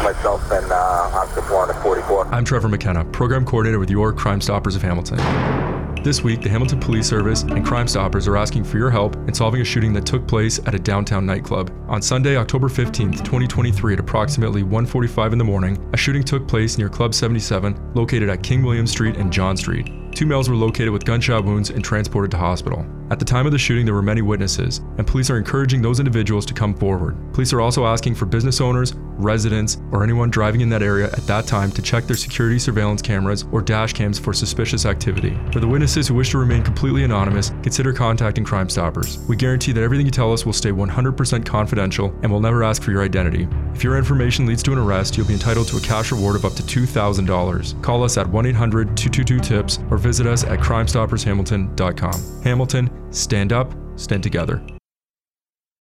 myself and Officer 444. I'm Trevor McKenna, Program Coordinator with your Crime Stoppers of Hamilton. This week, the Hamilton Police Service and Crime Stoppers are asking for your help in solving a shooting that took place at a downtown nightclub. On Sunday, October 15th, 2023 at approximately 1:45 in the morning, a shooting took place near Club 77, located at King William Street and John Street. 2 males were located with gunshot wounds and transported to hospital. At the time of the shooting, there were many witnesses, and police are encouraging those individuals to come forward. Police are also asking for business owners, residents, or anyone driving in that area at that time to check their security surveillance cameras or dash cams for suspicious activity. For the witnesses who wish to remain completely anonymous, consider contacting Crime Stoppers. We guarantee that everything you tell us will stay 100% confidential and will never ask for your identity. If your information leads to an arrest, you'll be entitled to a cash reward of up to $2,000. Call us at 1-800-222-TIPS or visit us at crimestoppershamilton.com. Hamilton, stand up, stand together.